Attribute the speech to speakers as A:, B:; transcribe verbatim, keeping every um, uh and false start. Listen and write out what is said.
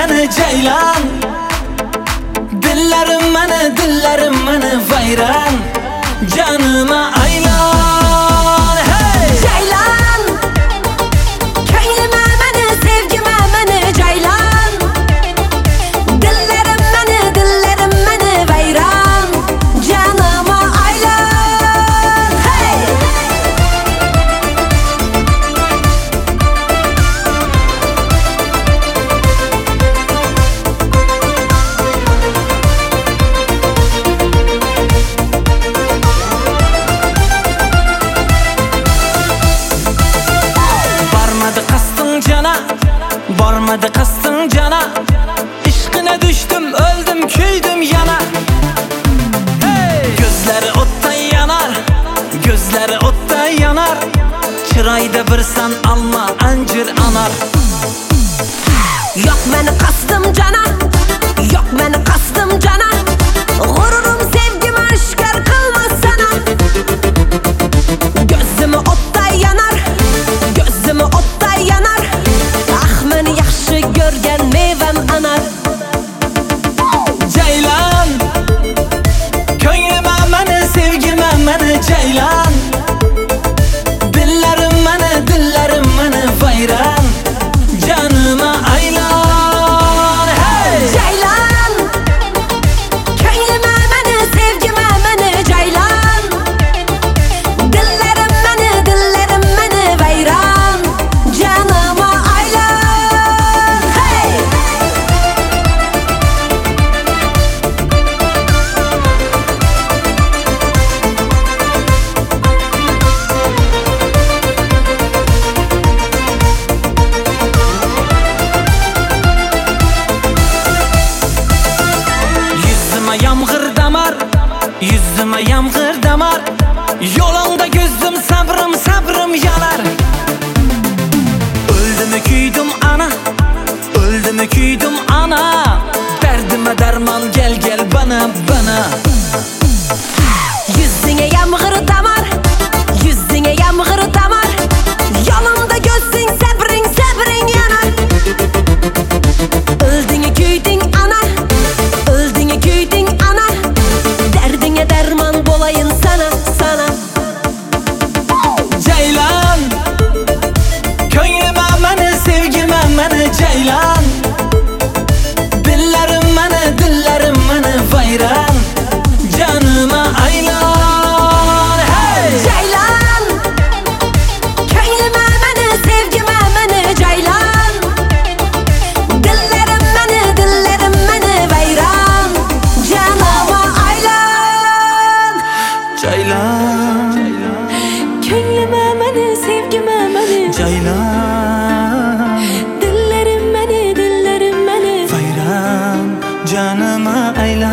A: meni ceylan. Dillarim meni, dillarim meni vayron. Canıma aylan. Hey!
B: Ceylan, ko'nglima meni, sevgima meni ceylan. Dillarim meni, dillarim meni vayron. Canıma aylan. Hey!
A: Barmadı kastın cana, İşkine düştüm, öldüm, küydüm yana. Hey! Gözleri otta yanar, gözleri otta yanar. Çırayda bir sen alma, ancır anar.
B: Yok meni kastım cana, yok meni kastım cana. G'ururum sevgimi oshkor qilmas sana. Gözümü otta yanar, gözümü otta yanar. Ah meni yaxshi ko'rgan mevam anar.
A: Ceylan, ko'nglima meni, sevgima meni ceylan. Dillarim meni, dillarim meni vayron. Canıma aylan. Hey!
B: Ceylan, ko'nglima meni, sevgima meni ceylan. Dillarim meni, dillarim meni vayron. Canıma aylan. Hey!
A: Yüzüme yağmur damar, yüzüme yağmur damar. Yolunda gözüm sabrım, sabrım yanar. Öldüm küydüm ana, öldüm küydüm ana. Derdime derman gel gel bana bana.
B: Yüzüne yağmur damar, yüzüne yağmur damar. Yolumda gözün sabring, sabring yanar. Öldüğünü küydün ana, öldüğünü küydün ana. Derdine derman bolayın sana, sana.
A: Ceylan, ko'nglima meni, sevgima meni ceylan. Dillarim meni, dillarim meni vayron. Canıma aylan. Hey!
B: Ceylan, ko'nglima meni, sevgima meni ceylan. Dillarim meni, dillarim meni vayron. Canıma aylan.
A: Ceylan,
B: Ko'nglima meni, sevgima meni
A: ceylan.
B: Dillarim meni, dillarim meni
A: Vayron, canıma aylan.